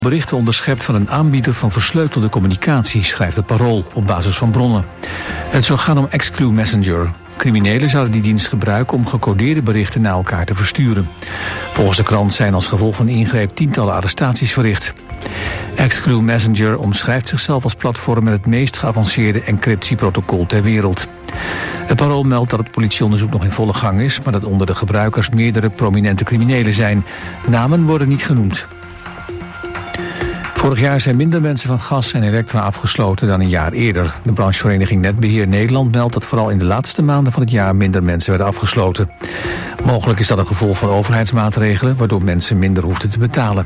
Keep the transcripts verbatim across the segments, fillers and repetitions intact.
Berichten onderschept van een aanbieder van versleutelde communicatie, schrijft het Parool op basis van bronnen. Het zou gaan om Xclue Messenger. Criminelen zouden die dienst gebruiken om gecodeerde berichten naar elkaar te versturen. Volgens de krant zijn als gevolg van de ingreep tientallen arrestaties verricht. Xclue Messenger omschrijft zichzelf als platform met het meest geavanceerde encryptieprotocol ter wereld. Het Parool meldt dat het politieonderzoek nog in volle gang is, maar dat onder de gebruikers meerdere prominente criminelen zijn. Namen worden niet genoemd. Vorig jaar zijn minder mensen van gas en elektra afgesloten dan een jaar eerder. De branchevereniging Netbeheer Nederland meldt dat vooral in de laatste maanden van het jaar minder mensen werden afgesloten. Mogelijk is dat een gevolg van overheidsmaatregelen, waardoor mensen minder hoefden te betalen.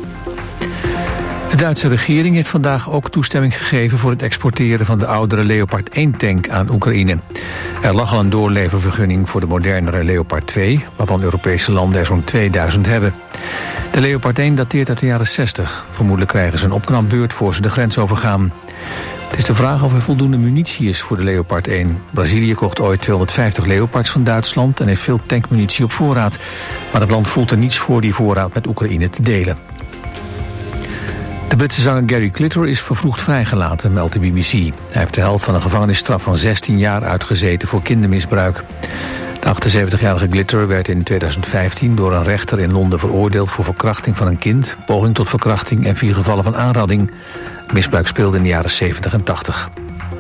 De Duitse regering heeft vandaag ook toestemming gegeven voor het exporteren van de oudere Leopard één tank aan Oekraïne. Er lag al een doorleververgunning voor de modernere Leopard twee, waarvan Europese landen er zo'n tweeduizend hebben. De Leopard één dateert uit de jaren zestig. Vermoedelijk krijgen ze een opknapbeurt voor ze de grens overgaan. Het is de vraag of er voldoende munitie is voor de Leopard één. Brazilië kocht ooit tweehonderdvijftig Leopards van Duitsland en heeft veel tankmunitie op voorraad. Maar het land voelt er niets voor die voorraad met Oekraïne te delen. De Britse zanger Gary Glitter is vervroegd vrijgelaten, meldt de B B C. Hij heeft de helft van een gevangenisstraf van zestien jaar uitgezeten voor kindermisbruik. De achtenzeventigjarige Glitter werd in tweeduizend vijftien door een rechter in Londen veroordeeld voor verkrachting van een kind, poging tot verkrachting en vier gevallen van aanranding. Misbruik speelde in de jaren zeventig en tachtig.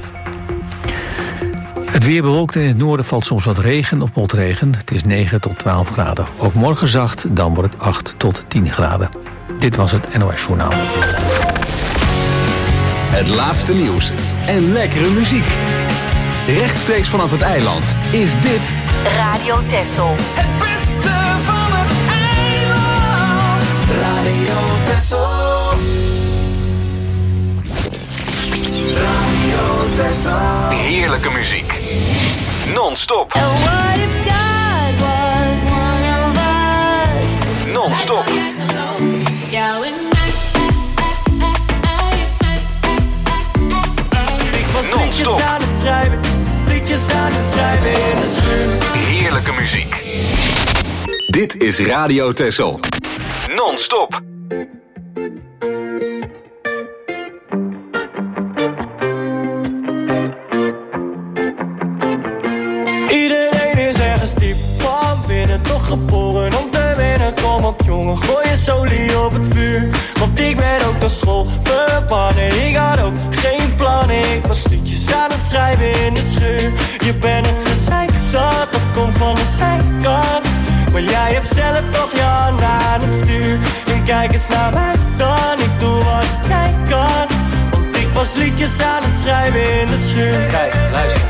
Het weer bewolkt en in het noorden valt soms wat regen of motregen. Het is negen tot twaalf graden. Ook morgen zacht, dan wordt het acht tot tien graden. Dit was het N O S Journaal. Het laatste nieuws en lekkere muziek. Rechtstreeks vanaf het eiland is dit Radio Texel. Het beste van het eiland. Radio Texel. Radio Texel. heerlijke muziek. Non-stop. Non-stop. Non-stop. Heerlijke muziek. Dit is Radio Texel. Non-stop. Iedereen is ergens diep van binnen, toch geboren om te winnen. Kom op jongen, gooi je solie op het vuur. Want ik ben ook naar school verbannen. Ik had ook geen plannen. Ik was liedjes aan het schrijven in de schuur. Je bent het gezeik zat, dat komt van de zijkant. Maar jij hebt zelf toch je hand aan het stuur. En kijk eens naar mij dan, ik doe wat jij kan. Want ik was liedjes aan het schrijven in de schuur. Kijk, luister.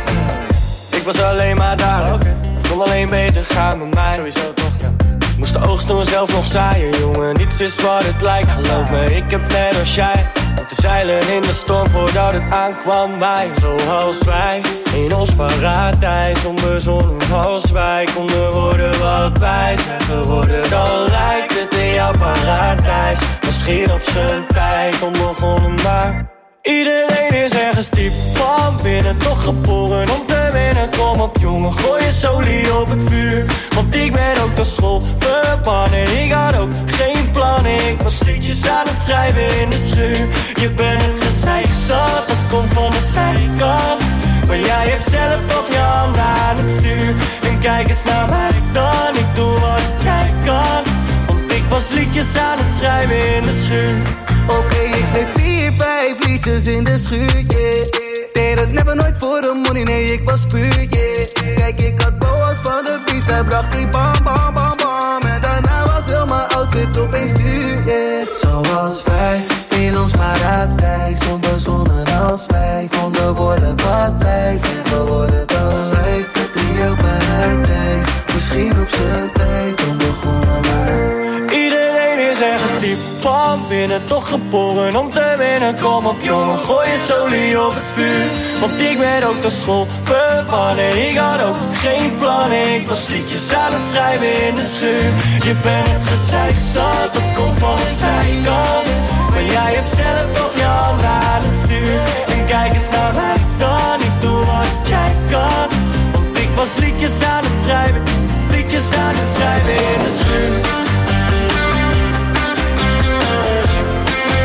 Ik was alleen maar daar, okay. Kon alleen beter gaan met mij. Sowieso toch, ja. Moest de oogst toen zelf nog zaaien, jongen. Niets is wat het lijkt, geloof me. Ik heb net als jij moeten zeilen in de storm voordat het aankwam. Wij, zoals wij, in ons paradijs. Onbezonnen als wij konden worden wat wij zijn geworden. Dan lijkt het in jouw paradijs. Misschien op zijn tijd onbegonnen, maar iedereen is ergens diep van binnen, toch geboren om te winnen. Kom op jongen, gooi je solie op het vuur. Want ik ben ook naar school verbannen. Ik had ook geen plannen. Ik was liedjes aan het schrijven in de schuur. Je bent het gezeik zat, dat komt van de zijkant. Maar jij hebt zelf toch je hand aan het stuur. En kijk eens naar mij dan, ik doe wat jij kan. Want ik was liedjes aan het schrijven in de schuur. Oké, okay, ik schreef vier, vijf liedjes in de schuur, yeah. Deed het never nooit voor de money, nee, ik was puur, yeah. Kijk, ik had boas van de beats, hij bracht die bam, bam, bam, bam. En daarna was heel mijn outfit opeens duur, yeah. Zoals wij, in ons paradijs, onbezonnen als wij konden worden wat wij zijn geworden. Dan lijkt het in jouw paradijs, misschien op zijn tijd onbegonnen, maar iedereen is ergens diep van binnen, toch geboren om te winnen. Kom op jongen, gooi je solie op het vuur. Want ik ben ook naar school verbannen. Ik had ook geen plannen. Ik was liedjes aan het schrijven in de schuur. Je bent het gezeik zat, dat komt van de zijkant. Maar jij hebt zelf toch je hand aan het stuur. En kijk eens naar mij dan, ik doe wat jij kan. Want ik was liedjes aan het schrijven, liedjes aan het schrijven in de schuur.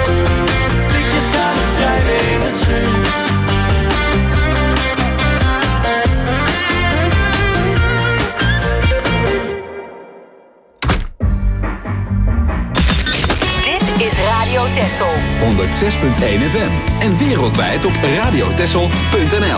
is Radio Texel. honderd zes punt één F M en wereldwijd op radiotexel punt n l.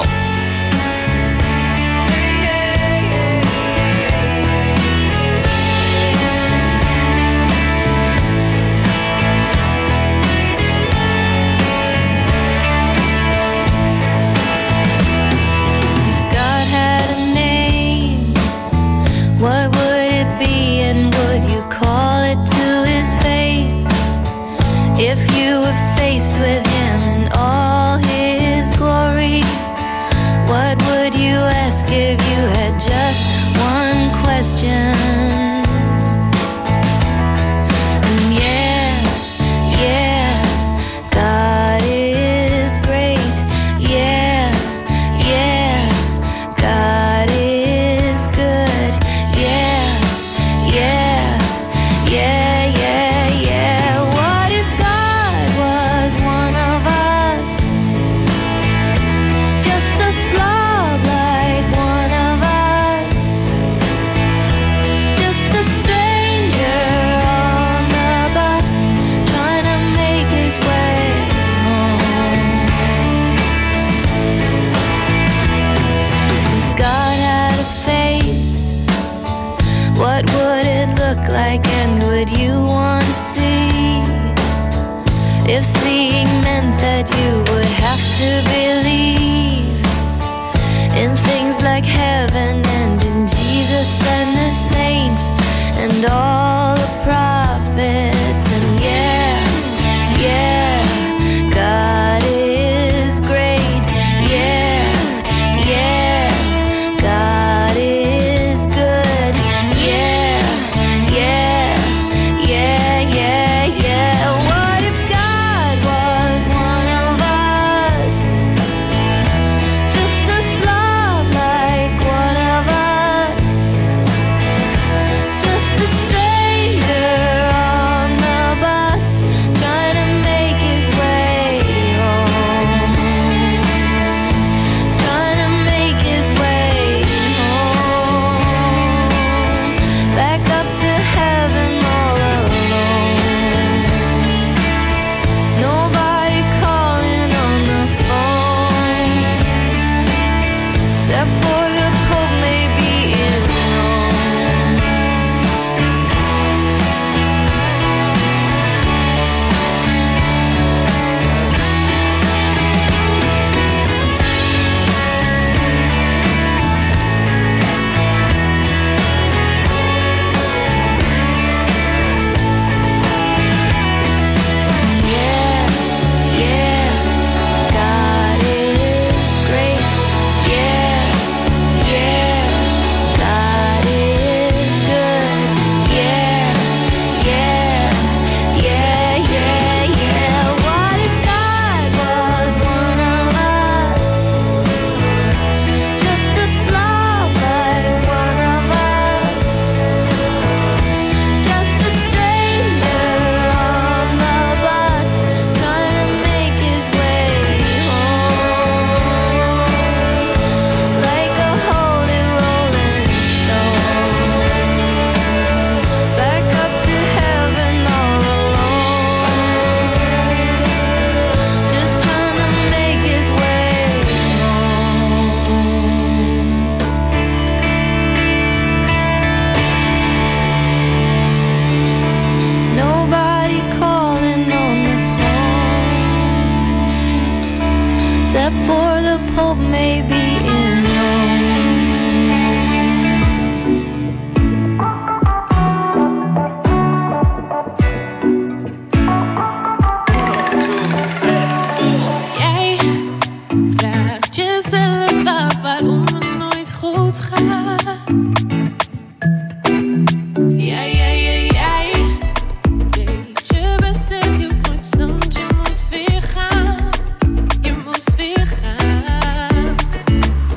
What would it be and would you call it to his face? If you were faced with him in all his glory, what would you ask if you had just one question? And yeah, yeah, God is great. Yeah, yeah, God is good. Yeah, yeah, yeah, yeah. What if God was one of us? Just a slob like one of us. Just a stranger on the bus, trying to make his way home. If God had a face, what would it look like and would you want to see? If seeing meant that you would have to believe in things like heaven and in Jesus and the saints and all the prophets. And yeah, yeah, God is great. Yeah, yeah, God is good. Yeah, yeah, yeah, yeah, yeah. What if God was one of us? Just a slob like one of us. Just a stranger on the bus, trying to make his way home. He's trying to make his way home. Back up to heaven all alone. Nobody calling on the phone, except for the Pope maybe in Rome. Yeah, yeah, God is great. Yeah, yeah, God is good. Yeah, yeah, yeah, yeah, yeah. What if God was one of us? Just a slob like one of us. Just a stranger on the bus, trying to make his way home. Like a holy rolling stone. Back up to heaven all alone. Just trying to make his way home. Nobody calling on the phone, except for the Pope maybe in Rome. Jij vraagt jezelf af waarom het nooit goed gaat. Jij, jij, jij, jij deed je best, het hield nooit stand. Je moest weer gaan, je moest weer gaan.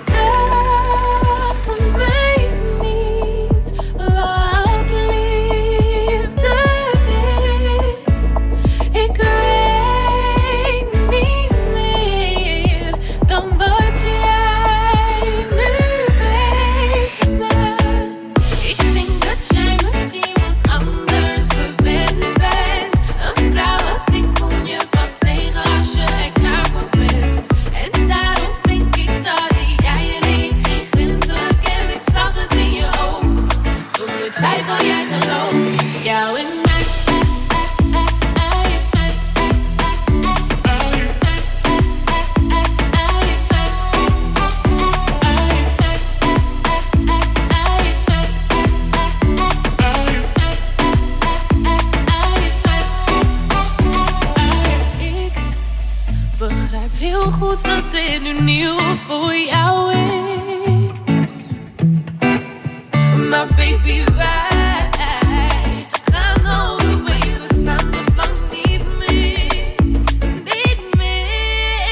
heel goed dat dit nu nieuw voor jou is. Maar baby, wij gaan all the way. We staan de plank niet mis. Niet mis.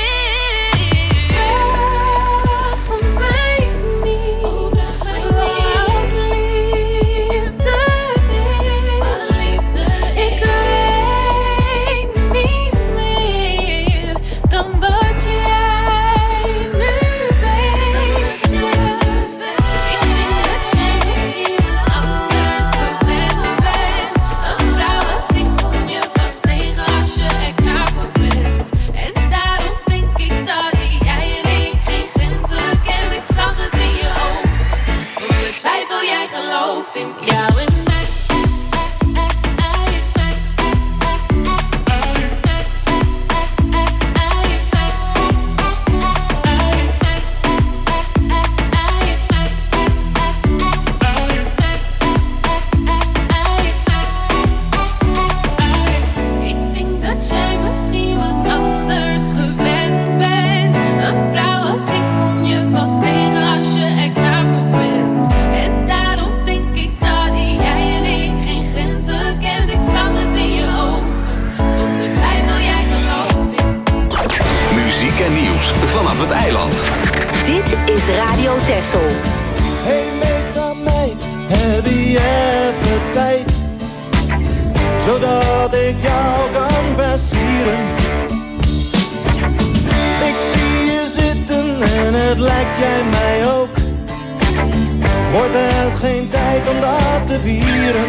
Vraag van mij niet. Wat liefde is. Ik weet niet meer dan wat jij nu weet. Ik denk dat jij misschien wat anders gewend bent. Een vrouw als ik kom je pas tegen als je er klaar voor bent. En daarom denk ik dat jij en ik geen grenzen kent. Ik zag het in je ogen. Zonder twijfel, jij gelooft in jou en mij. Ik denk dat jij misschien wat anders gewend bent. Een vrouw als ik kom je pas tegen als je er klaar voor bent. En daarom denk ik dat jij en ik geen grenzen kent. Ik zag het in je ogen. Zonder twijfel, jij gelooft in. Muziek en nieuws vanaf het eiland. Dit is Radio Texel. Hey meta meid, heb je even tijd? Zodat ik jou kan versieren. Ik zie je zitten en het lijkt jij mij ook. Wordt het geen tijd om dat te vieren?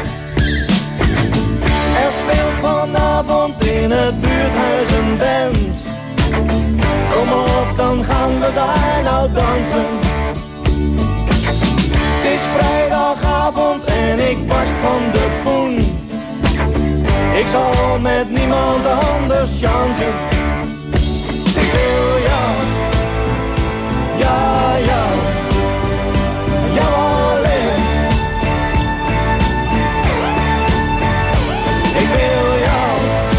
Er speelt vanavond in het buurthuis een band. Kom op, dan gaan we daar nou dansen. Het is vrijdagavond en ik barst van de poen. Ik zal met niemand anders chansen. Ik wil jou, ja, ja, jou alleen. Ik wil jou,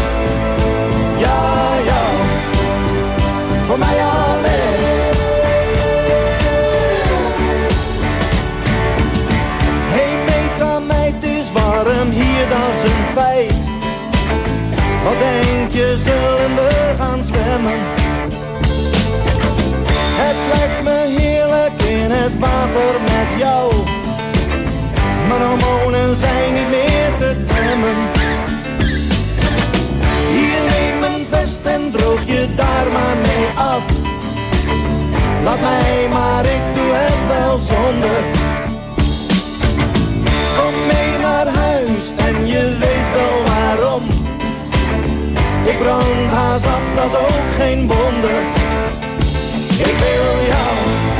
ja, ja, voor mij alleen. Hey meta meid, het is warm hier, dat is een feit. Wat denk je, zullen we gaan zwemmen? Het lijkt me heerlijk in het water met jou. Mijn hormonen zijn niet meer te temmen. Hier, neem een vest en droog je daar maar mee af. Laat mij maar, ik doe het wel zonder. Kom mee naar huis en je weet wel waarom. Ik brand haast af, dat is ook geen wonder. Ik wil jou,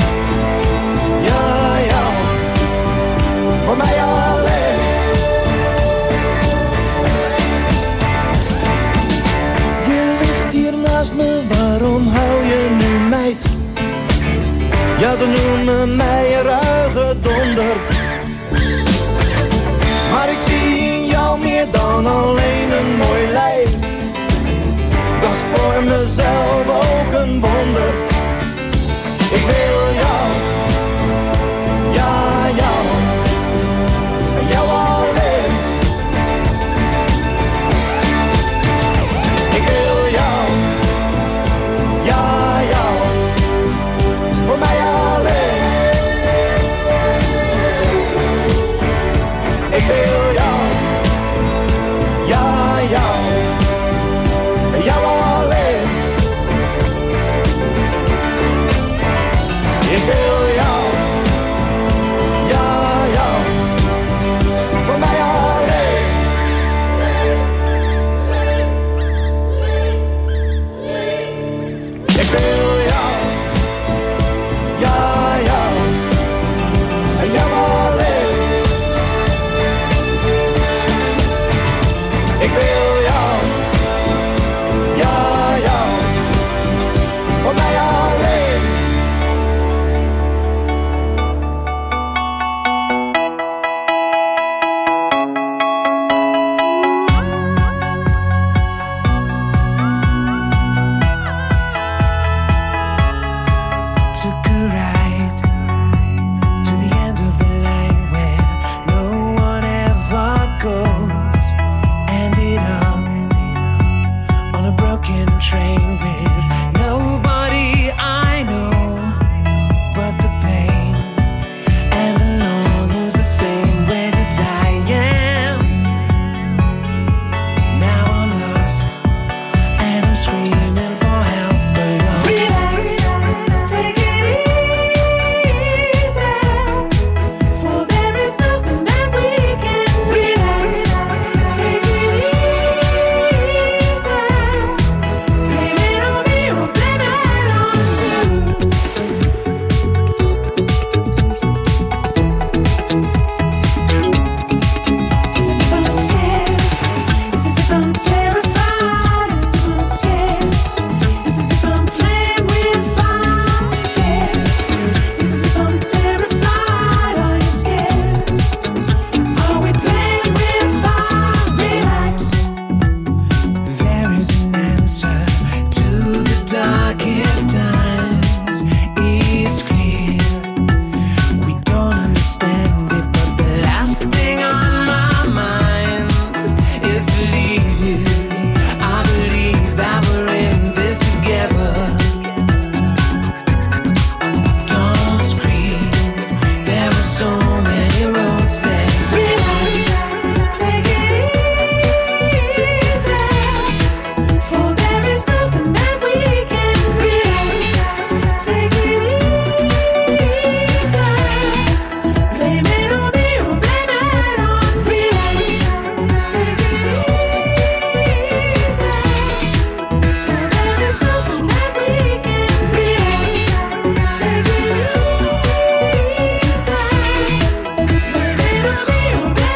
ja, jou, voor mij alleen. Je ligt hier naast me, waarom hou je nu meid? Ja, ze noemen mij een ruige donder. Maar ik zie in jou meer dan alleen een mooi lijf. Dat is voor mezelf ook een wonder. Ik wil jou, ja, jou, jou alleen. Ik wil jou, ja, jou, voor mij alleen. Ik wil jou, ja, jou, jou alleen. Ik wil one train with nobody I know, but the pain and the longing's the same when you're dying. Now I'm lost and I'm screaming for help alone. Relax, take it easy, for there is nothing that we can do. Relax, take it easy, blame it on me or blame it on you. It's as if I'm scared, it's as if I'm terrified, it's as if I'm scared, it's as if I'm playing with fire. Scared, it's as if I'm terrified. Are you scared? Are we playing with fire? Relax. There is an answer to the darkest times. It's clear we don't understand it, but the last thing on my mind is to leave you. I believe that we're in this together. Don't scream, there are so many roads left. Relax, take it easy, for there is nothing that we can do. Relax, take it easy, blame it on me or blame it on. Relax, take it easy, for there is nothing that we can do. Relax, take it easy, blame it on me or blame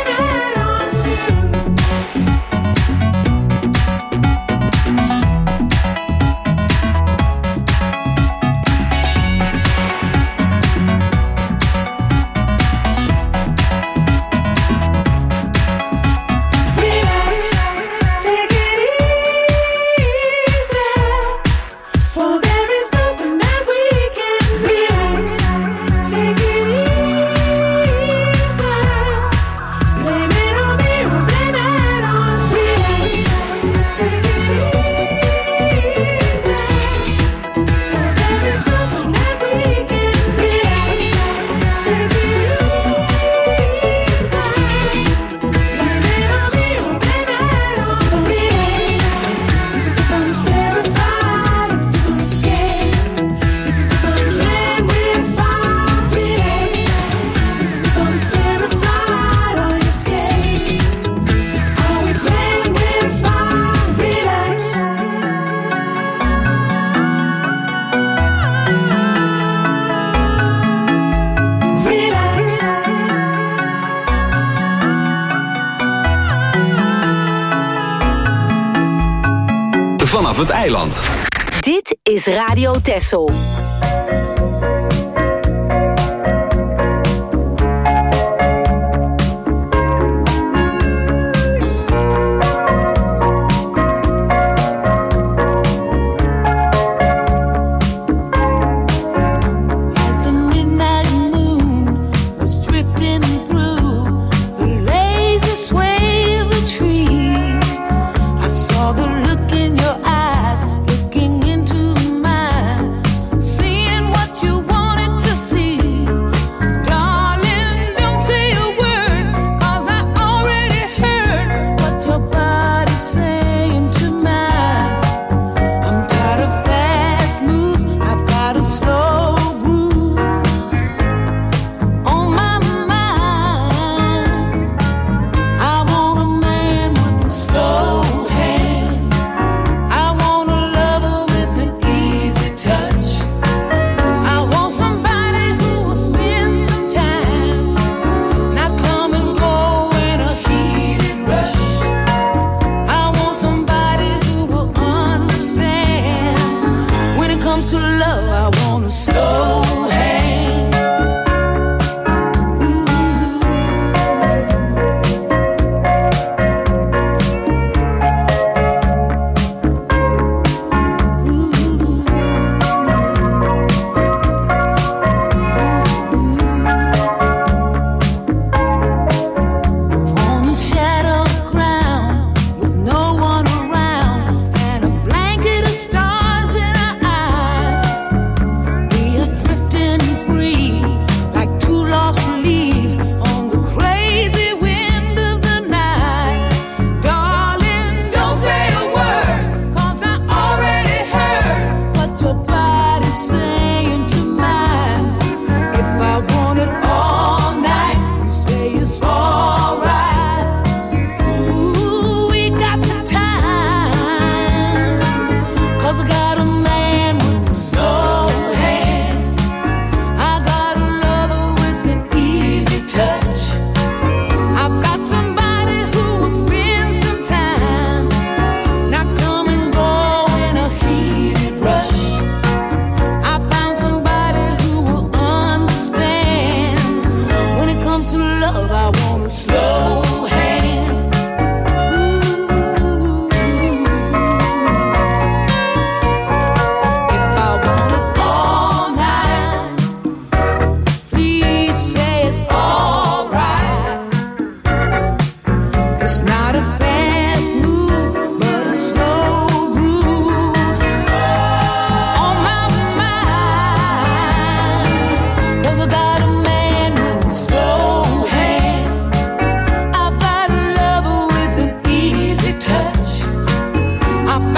Relax, take it easy, for there is nothing that we can do. Relax, take it easy, blame it on me or blame it on. Relax, take it easy, for there is nothing that we can do. Relax, take it easy, blame it on me or blame it on. It's as if I'm terrified, it's as if I'm scared, it's as if I'm playing with fire. Relax, it's as if I'm terrified. Are you scared? Are we playing with fire? Relax. Relax. Vanaf het eiland. Dit is Radio Texel. As the midnight moon was drifting through the lazy sway of the trees, I saw the look in your eyes, looking into mine.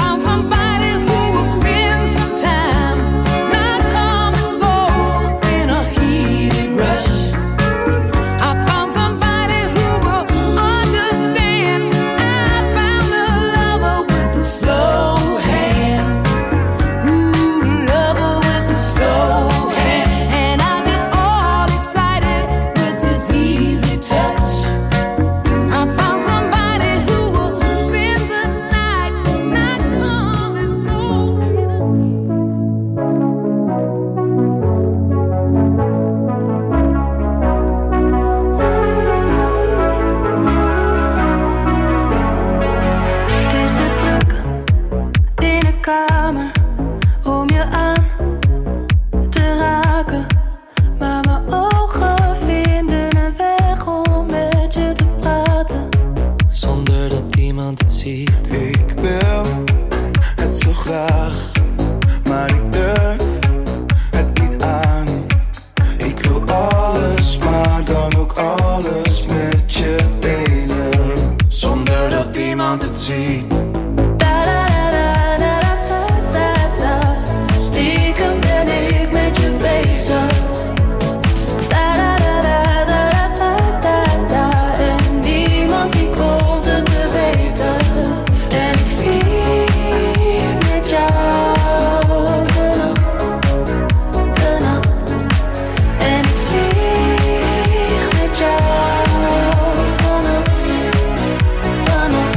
found somebody who will spend some time, not come and go in a heated rush. I found somebody who will understand. I found a lover with a slow hand. Ooh, lover with a slow hand. And I get all excited with his easy touch. I found somebody who will spend the night, not come and go. Het is te druk in de kamer om je aan te raken, maar mijn ogen vinden een weg om met je te praten. Zonder dat iemand het ziet. Ik wil het zo graag, maar ik durf het niet aan. Ik wil alles, maar dan ook alles met je delen. Zonder dat iemand het ziet. Da-da-da-da-da-da-da-da. Stiekem ben ik met je bezig. Da-da-da-da-da-da-da-da. En niemand die komt het te weten. En ik vier met jou de nacht, de nacht. En ik vlieg met jou vannacht, vannacht.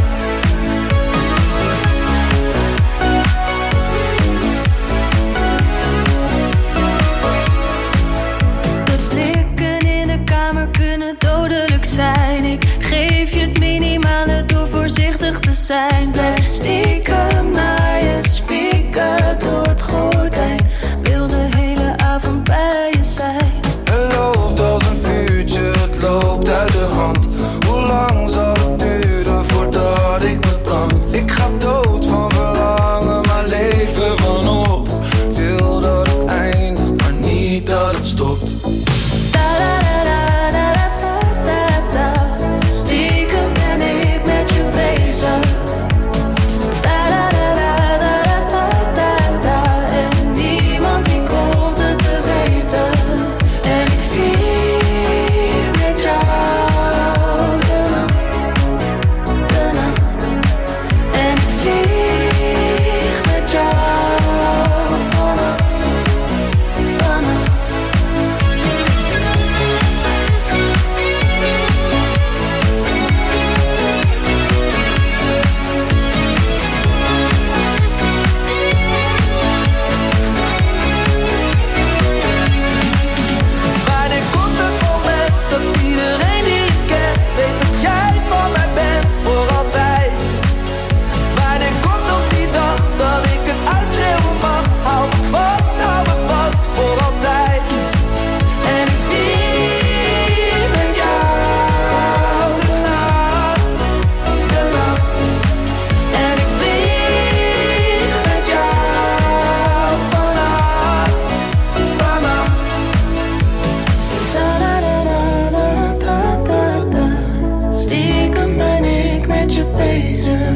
De blikken in de kamer kunnen dodelijk zijn. Ik geef je het minimale door voorzichtig te zijn. Blijf stiekem naar je spieken door het gordijn. Wil de hele avond bij je zijn. Het loopt als een vuurtje, het loopt uit de hand. Hoe lang zal het duren voordat ik me brand? Ik ga dood van verlangen, maar leven van op. Wil dat het eindigt, maar niet dat het stopt. Da-da-da-da-da-da-da. Stiekem ben ik met je bezig. Da-da-da-da-da-da-da. En niemand die komt het te weten. En ik vier met jou de nacht, de nacht. En ik vlieg met jou vannacht, vannacht. Wanneer komt het moment dat iedereen die ik ken weet dat jij van mij bent voor altijd? Wanneer komt nog die dag dat ik het uitschreeuwen mag? Hou me vast, hou me vast voor altijd. En ik vier met jou de nacht, de nacht. En ik vlieg met jou vannacht, vannacht. Da-da-da-da-da-da-da. Stiekem ben ik met je bezig.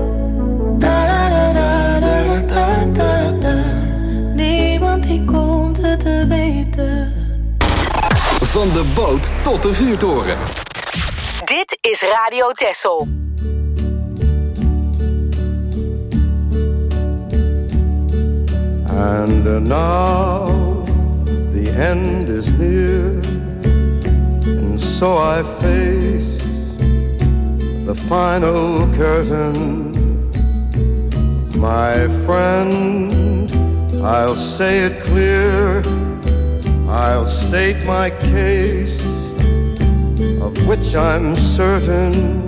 Da-da-da-da-da-da-da. Niemand die komt het te weten. Van de boot tot de vuurtoren. Dit is Radio Texel. And uh, now the end is near, and so I face the final curtain. My friend, I'll say it clear, I'll state my case, of which I'm certain.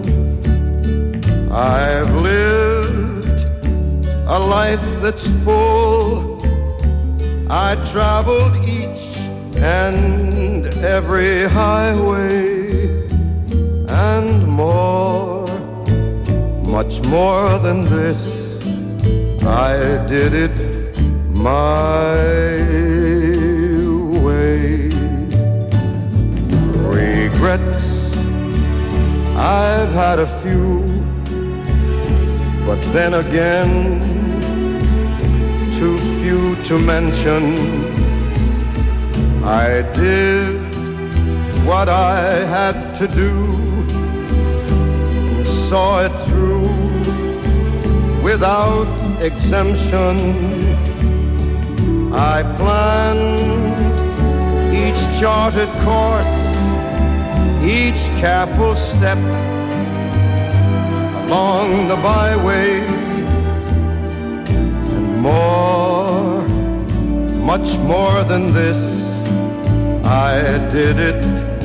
I've lived a life that's full. I traveled each and every highway and more, much more than this. I did it my way. Regrets, I've had a few, but then again you to mention. I did what I had to do, saw it through without exemption. I planned each charted course, each careful step along the byway, and more, much more than this, I did it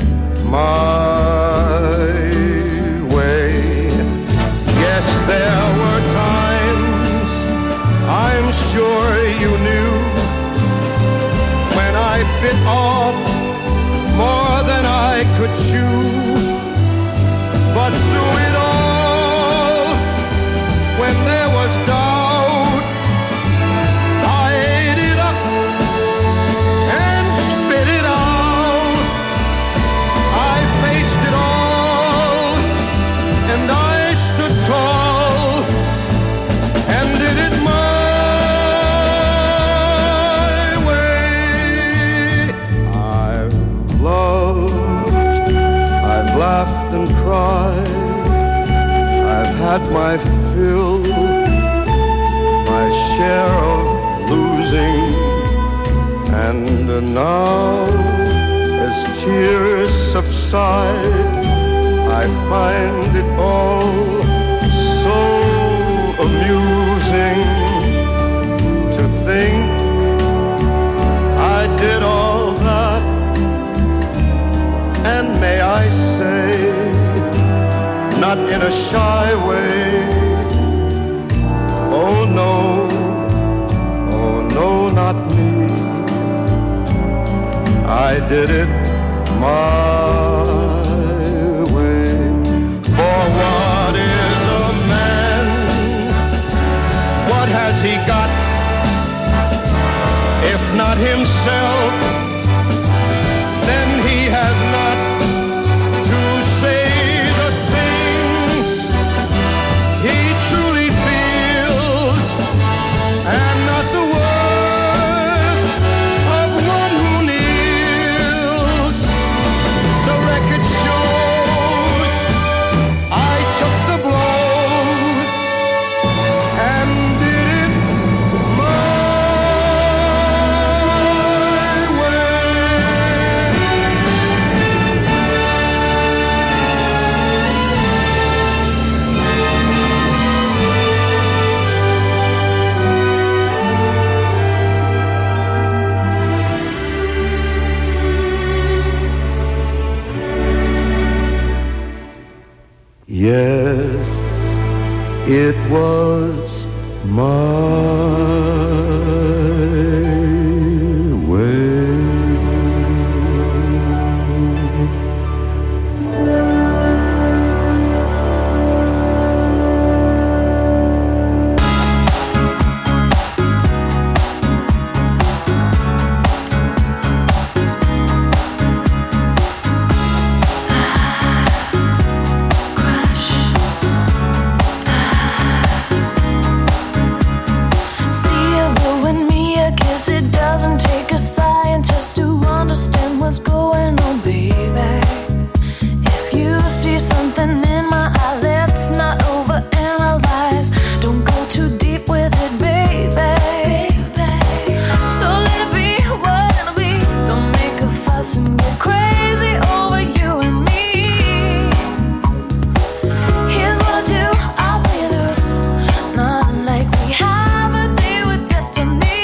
my way. Yes, there were times, I'm sure you knew, when I bit off more than I could chew. But through it all, when there was doubt, I ate it up and spit it out. I faced it all, and I stood tall and did it my way. I've loved, I've laughed and cried, I've had my fill, my share of losing, and now as tears subside, I find it all so amusing to think I did all that, and may I say, not in a shy way, oh no, oh no, not me, I did it my way. For what is a man? What has he got, if not himself? Then he has not to say the things he truly feels, and not the words of one who kneels. The record shows I took the blows and did it my way. Yes, it was my way. See you blowing me a kiss. It doesn't take a scientist to understand what's going on, baby. If you see something in my eye, let's not overanalyze. Don't go too deep with it, baby. So let it be what it'll be. Don't make a fuss and get crazy over you and me. Here's what I do, I'll play loose. Not like we have a deal with destiny.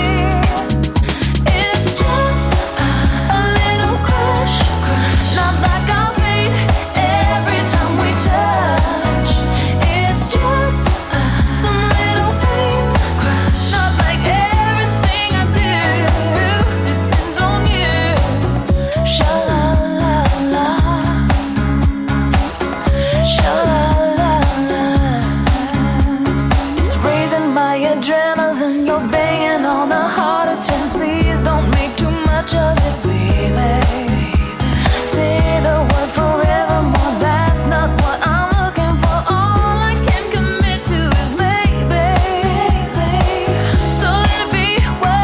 It's just a little crush, not like I'll fade every time we touch. It's just some little thing, not like everything I do depends on you. Sha-la-la-la, sha-la-la-la. It's raising my adrenaline, you're banging on a heart of ten. Please don't make too much of it, baby. Say the word forevermore, that's not what I'm looking for. All I can commit to is maybe. So let it be what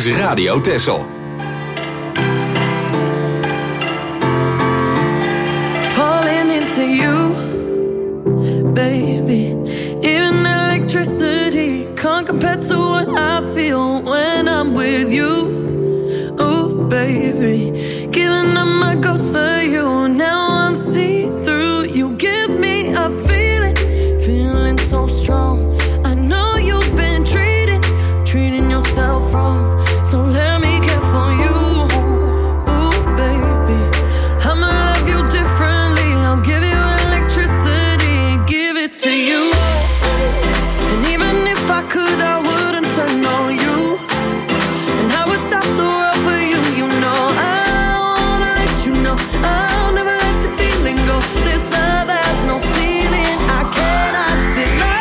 is Radio Texel. Falling into you, baby. Even electricity can't compare to what I feel when I'm with you. Oh, baby, giving up my ghost for you. Now I'm see-through. You give me a feeling, feeling so strong. I know you've been treating, treating yourself wrong. So let me care for you. Ooh, baby, I'ma love you differently. I'll give you electricity, give it to you. And even if I could, I wouldn't turn on you. And I would stop the world for you. You know I wanna let you know I'll never let this feeling go. This love has no ceiling, I cannot deny.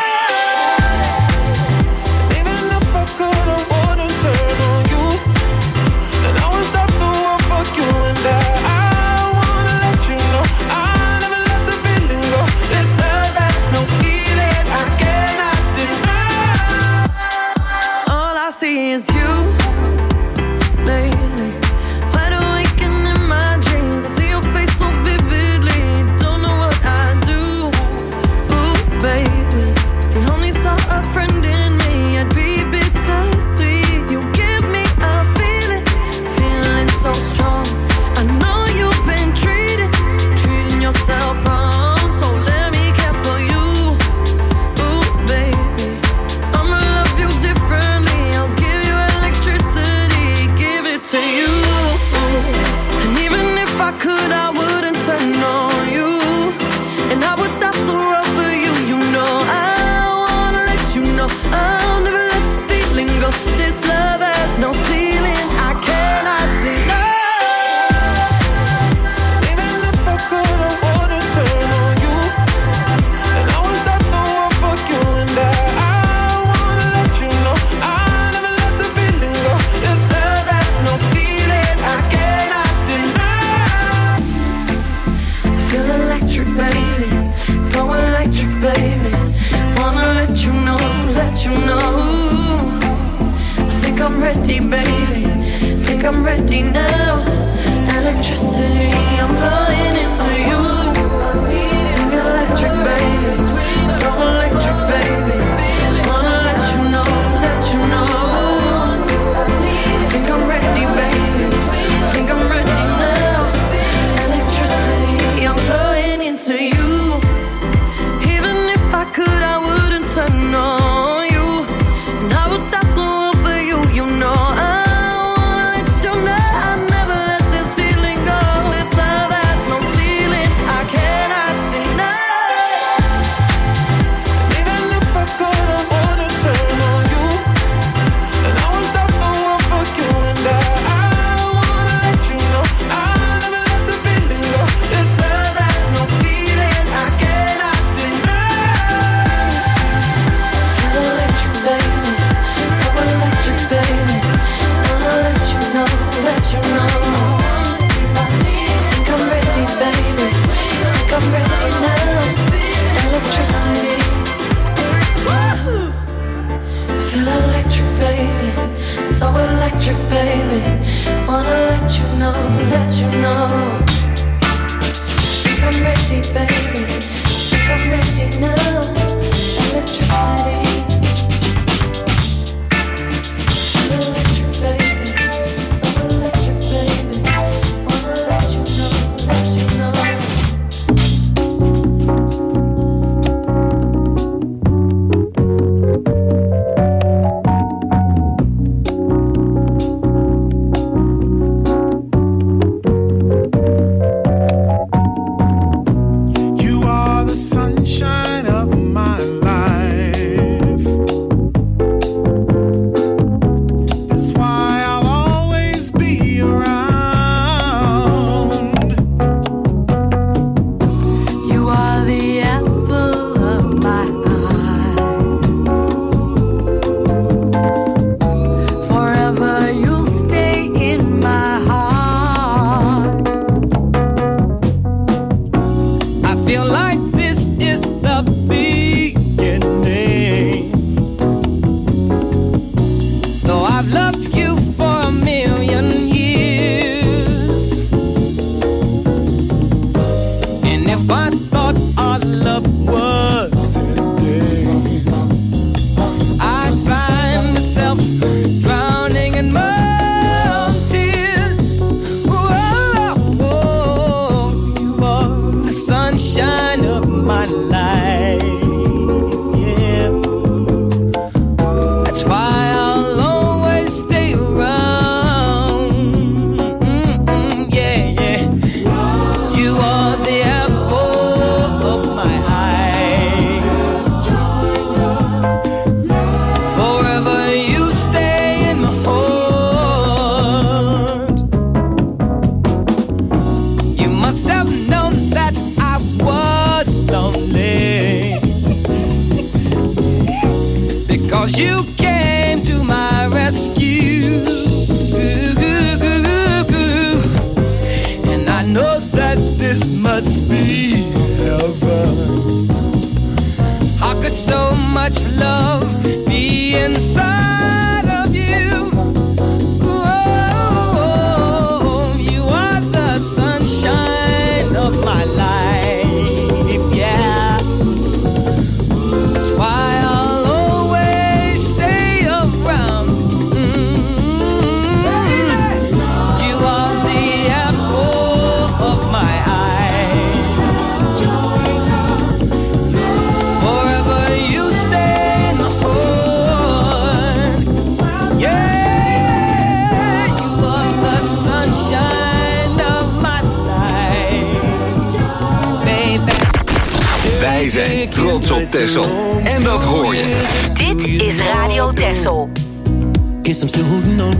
Even if I could, I wouldn't turn on you. And I would stop the world for you. And I, I wanna let you know I'll never let the feeling go. This love has no ceiling, I cannot deny. All I see is you lately. Wide awake and in my dreams, I see your face so vividly. Don't know what I do. Ooh, baby, if you only saw a friend in me, I'd be bittersweet. You give me a feeling, feeling so strong. I know you've been treating, treating yourself wrong. So let me care for you. Ooh, baby, I'ma love you differently. I'll give you electricity, give it to you. And even if I could, I wouldn't turn on you. And I would stop the world for you. You know I wanna let you know I'll never let this feeling go. This love has no ceiling, I cannot deny. Even if I could, I wouldn't turn on you. And I would stop the world for you. And I, I wanna let you know I'll never let the feeling go. This love has no ceiling, I cannot deny. I feel electric, baby, so electric, baby. Wanna let you know, let you know. I think I'm ready, baby, think I'm ready now. Electricity, I'm flying into you. Think electric, baby, so electric, baby. Wanna let you know, let you know. Think I'm ready, baby, think I'm ready now. Electricity, I'm flying into you. Even if I could, I wouldn't turn on you. And I would stop the world for you. You know I wanna let you know I'll never let this feeling go. This love has no ceiling, I cannot deny. Even if I could, I wouldn't turn on you. And I would stop the world for you. And I, I wanna let you know I'll never let the feeling go. This love has no ceiling, I cannot deny. Feel electric, baby, so electric, baby. Wanna let you know, let you know. Think I'm ready, baby, think I'm ready now. Electricity. I feel electric, baby, so electric, baby. Wanna let you know, let you know. Think I'm ready, baby, think I'm ready now. Electricity. Feel electric, baby, so electric, baby. Wanna let you know, let you know. must have known that I was lonely, because you came to my rescue. And I know that this must be heaven. How could so much love be inside of you? Oh, you are the sunshine of my life, yeah. That's why I'll always stay around. Mm-hmm. You are the apple of my eye. Forever you stay in the heart. Yeah, you are the sunshine of my life, baby. Wij zijn trots op Texel. En dat hoor je. Dit is Radio Texel. Guess I'm still holding on.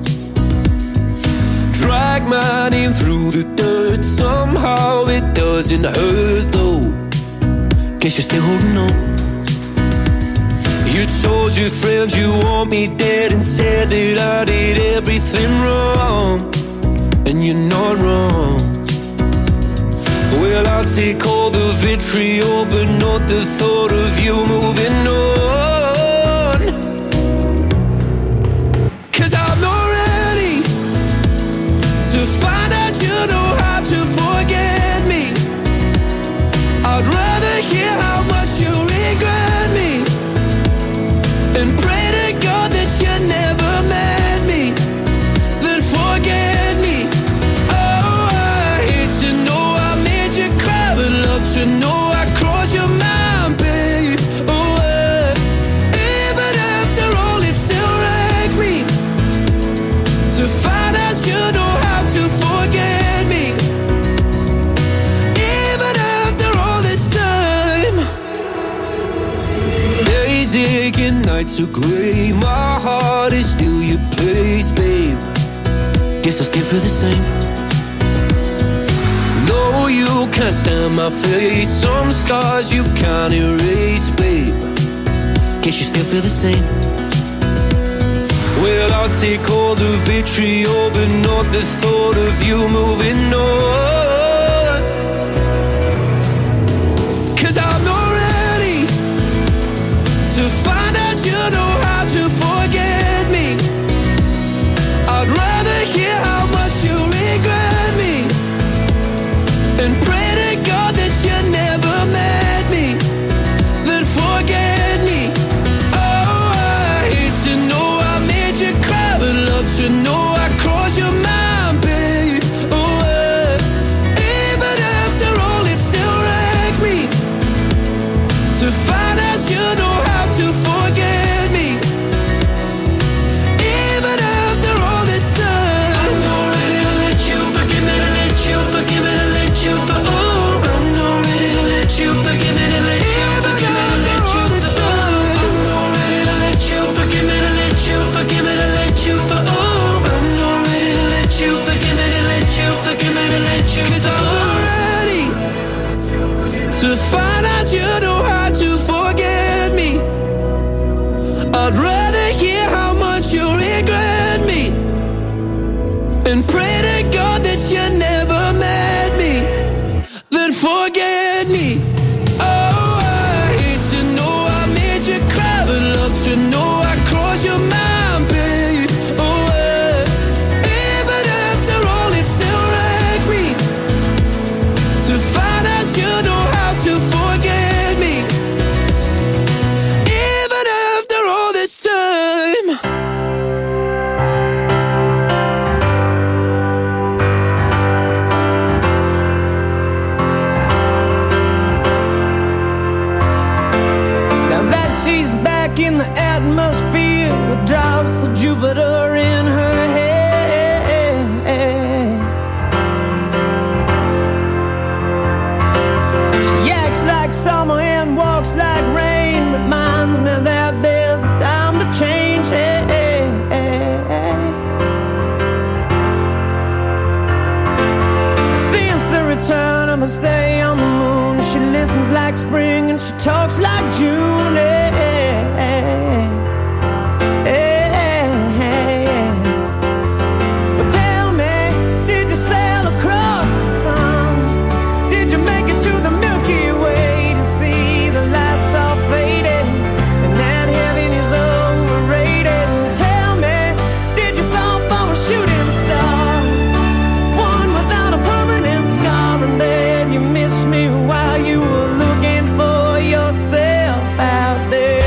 Drag my name through the dirt. Somehow it doesn't hurt though. Guess you're still holding on. You told your friends you want me dead and said that I did everything wrong. And you're not wrong. Well, I'll take all the vitriol, but not the thought of you moving on. 'Cause I'm not ready to find out you know how to forget me. I'd rather hear how much you regret me and pray to God that you never met me, then forget me. Oh, I hate to know I made you cry, but love to know I crossed your mind, babe. Oh, uh, even after all, it still wrecks me to find out you know how to forget me. Even after all this time, days ache and nights are gray. My heart is still your place, babe. Guess I still feel the same. No, you can't stand my face. Some scars you can't erase, babe. Guess you still feel the same. Well, I'll take all the vitriol, but not the thought of you moving on. 'Cause I'm not ready to find out you know how to forget me. I'd rather hear how much you regret me and pray to God that you never met me, then forget me. Oh, I hate to know I made you cry, but love to know I crossed your mind, babe. Oh, uh, even after all, it still wrecks me to find out you know how to forget me. Even after all this time, I'm not ready to let you forgive me, to let you forgive me, to let you for. Oh, I'm not ready to let you forgive me, to let you forgive me, to let you for. I'm not ready to let you forgive me, to let you forgive me, to let you for. Oh, I'm not ready to let you forgive me, to let you forgive me, to let you. 'Cause I'm not ready to find out you know how to forget me. I'd rather hear how much you regret me and pray to God that you never met me, then forget me. Oh, I hate to know I made you cry, but love to know I crossed your mind, babe. Oh, uh, even after all, it still wrecks me to find out you know how to forget me. stay on the moon. She listens like spring and she talks like June. Hey, hey, hey. Hey, hey, hey. Well, tell me, did you sail across the sun? Did you make it to the Milky Way to see the lights all faded and that heaven is overrated? Tell me, did you fall for a shooting star? One without a permanent scar, and then you missed me while you were looking for yourself out there.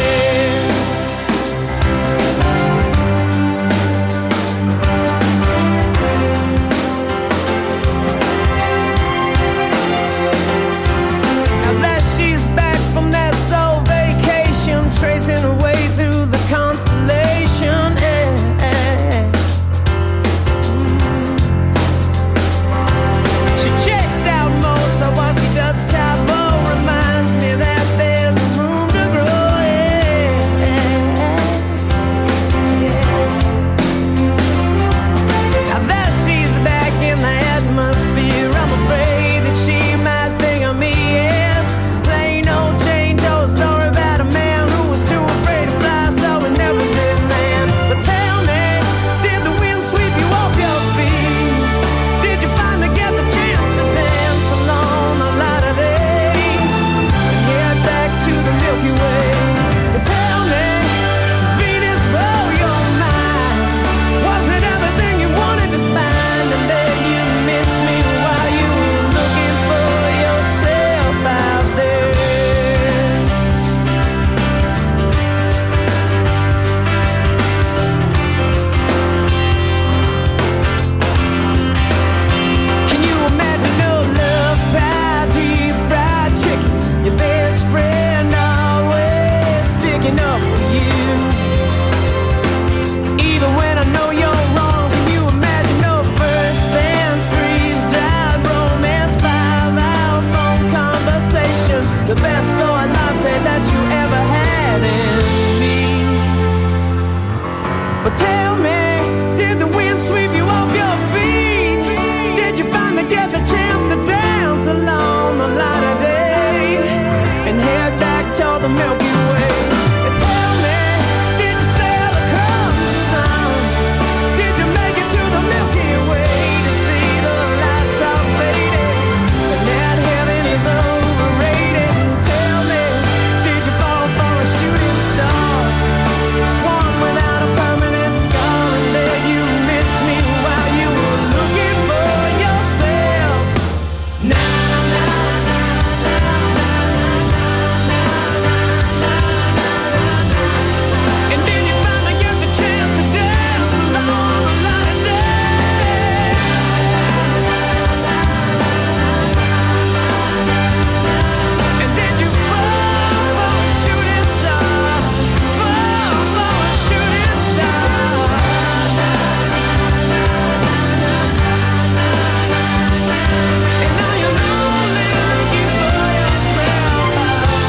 Now that she's back from that soul vacation, tracing her way through the constellation. eh, eh, eh. She checks out Mozart while she does Chavo. Reminds me that there's room to grow. eh, eh, yeah. Now that she's back in the atmosphere, I'm afraid that she might think of me as plain old Jane Doe. Sorry about a man who was too afraid to fly, so we never did land. But tell me, did the wind sweep you off your feet? Did you finally get the chance to dance along the light of day and head back to the Milky Way? But tell me, did Venus blow your mind? Was it everything you wanted to find? And then you missed me while you were looking for yourself out there. Can you imagine no love pie, deep fried chicken? Your best friend always sticking up for you. Even when I know you're wrong, can you imagine no first dance, freeze dried romance, five hour phone conversation? The best soy latte that you ever had in me. But tell me, did the wind sweep you off your feet? Did you finally get the chance to dance along the light of day and head back to the Milky Way? And tell me, did you sail across the sun? Did you make it to the Milky Way to see the lights all faded and that heaven is overrated? Tell me, did you fall for a shooting star? One without a permanent scar, and then you missed me while you were looking for yourself. Na na na na na na na na na na. And then you finally get the chance to dance along the light of day. And then you fall for a shooting star, fall for a shooting star. And now you're only looking for yourself out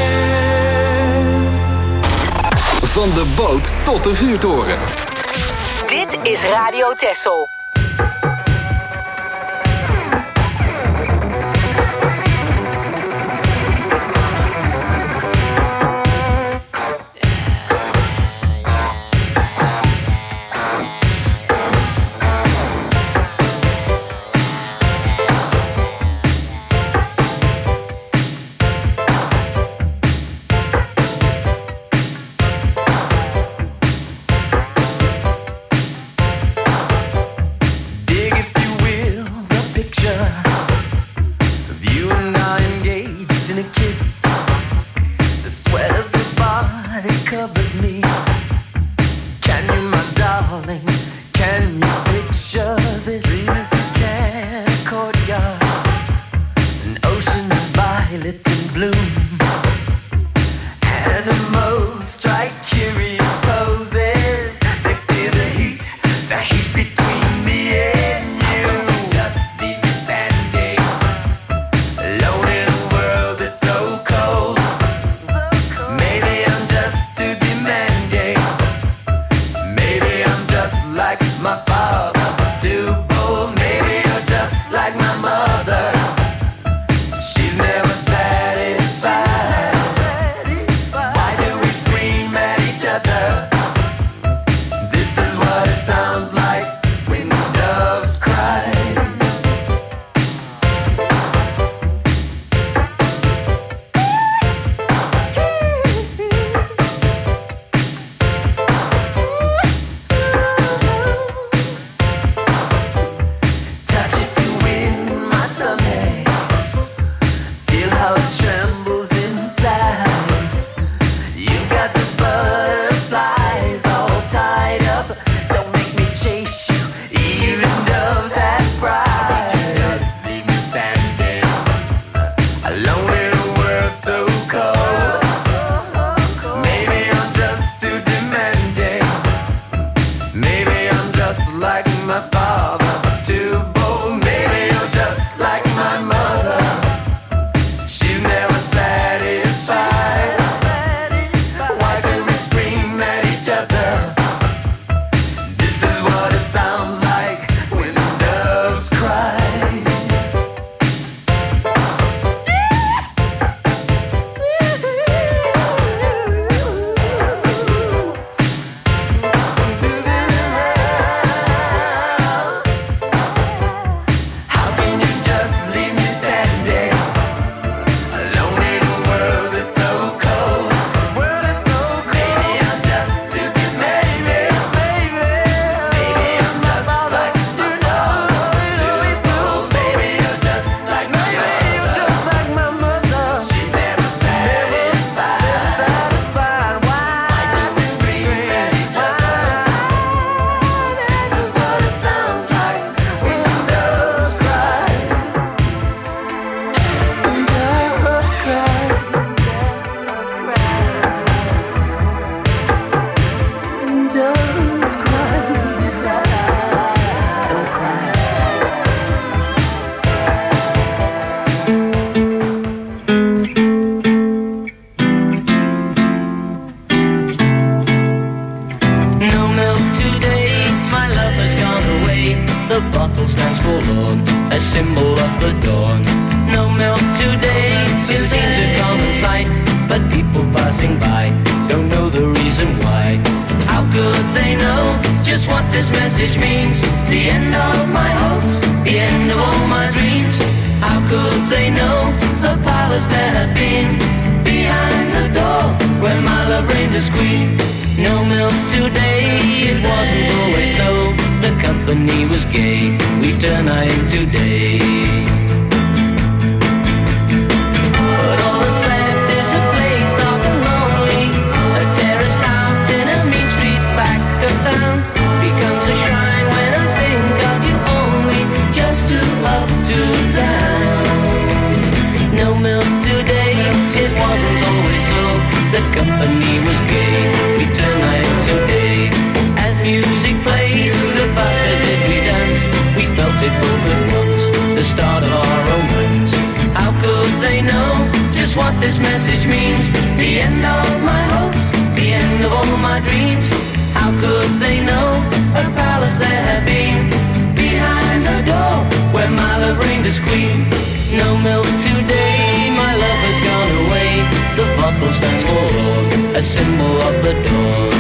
there. Van de boot tot de vuurtoren. Dit is Radio Texel. Dig, if you will, the picture of you and I engaged in a kiss. The sweat of your body covers me. Can you, my darling, can you picture this? Dream if you can, a courtyard, an ocean of violets in bloom. Animals strike curious poses. They feel the heat, the heat between me and you. Just leave me standing alone in a world that's so cold. Maybe I'm just too demanding. Maybe I'm just like my father, too bold. Maybe you're just like my mother. symbol of the dawn. No milk today, it seems a common sight, but people passing by don't know the reason why. How could they know just what this message means? The end of my hopes, the end of all my dreams. How could they know a palace there had been behind the door where my love reigned as queen? No milk today, it wasn't always so. The company was gay, we turn night today. But all that's left is a place dark and lonely. A terraced house in a mean street back of town becomes a shrine when I think of you only. Just two up, two down. No milk today, it wasn't always so. The company was gay, we turn night today. As music played, the faster did we dance. We felt it both at once, the start of our romance. How could they know just what this message means? The end of my hopes, the end of all my dreams. How could they know a palace there had been behind the door where my love reigned as queen? No milk today, my love has gone away. The bottle stands for a symbol of the dawn.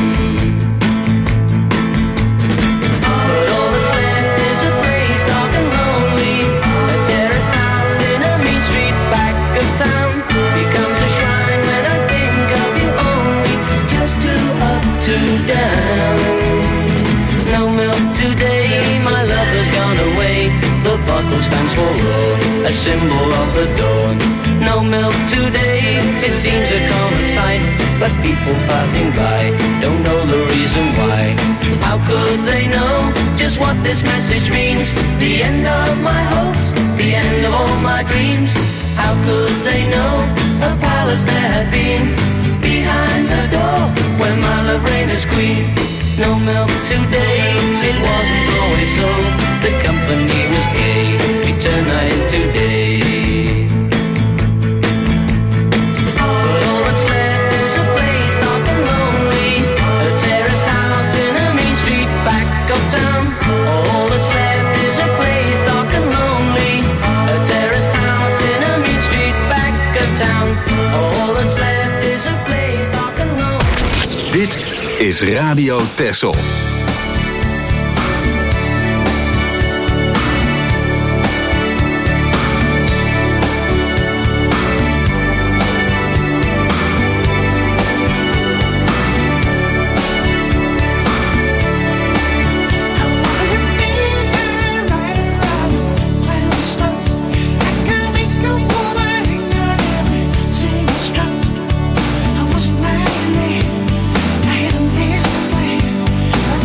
But all that's left is a place dark and lonely. A terraced house in a mean street back of town becomes a shrine when I think of you only. Just two up, two down. No milk today, my love has gone away. The bottle stands for a symbol of the dawn. No milk today, it seems a common sight, but people passing by don't know the reason why. How could they know just what this message means? The end of my hopes, the end of all my dreams. How could they know a palace there had been behind the door where my love reigned as queen? No milk today, it wasn't always so. The company was gay, we turn night today. But all that's left is a place dark and lonely. A terraced house in a mean street back of town. All that's left is a place dark and lonely. A terraced house in a mean street back of town. All that's left is a place dark and lonely. Dit is Radio Texel. I wasn't mad at me. I had a mess to play.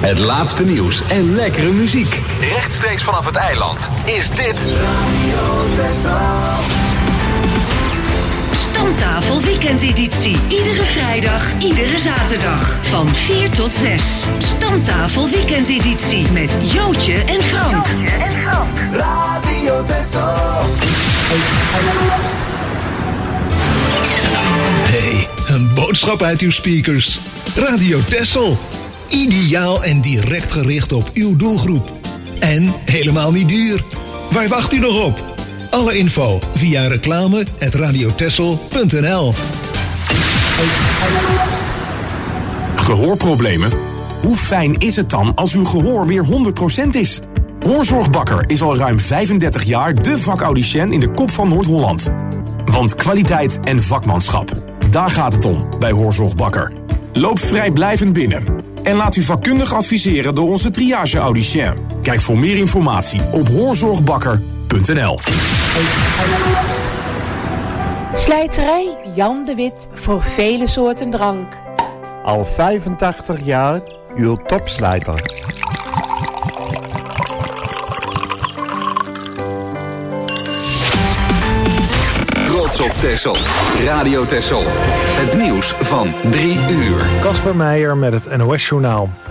Het laatste nieuws en lekkere muziek. Rechtstreeks vanaf het eiland is dit Radio Texel. Stamtafel weekendeditie. Iedere vrijdag, iedere zaterdag. Van vier tot zes. Stamtafel weekendeditie. Met Jootje en Frank. Jootje en Frank. Radio Texel. Hey, een boodschap uit uw speakers. Radio Texel. Ideaal en direct gericht op uw doelgroep. En helemaal niet duur. Waar wacht u nog op? Alle info via reclame at radiotessel punt n l. Gehoorproblemen? Hoe fijn is het dan als uw gehoor weer honderd procent is? Hoorzorgbakker is al ruim vijfendertig jaar de vacaudicien in de kop van Noord-Holland. Want kwaliteit en vakmanschap, daar gaat het om bij Hoorzorgbakker. Loop vrijblijvend binnen en laat u vakkundig adviseren door onze triage-audicien. Kijk voor meer informatie op hoorzorgbakker punt n l. Slijterij Jan de Wit voor vele soorten drank. Al vijfentachtig jaar uw topslijter. Trots op Texel. Radio Texel. Het nieuws van drie uur. Kasper Meijer met het N O S-journaal.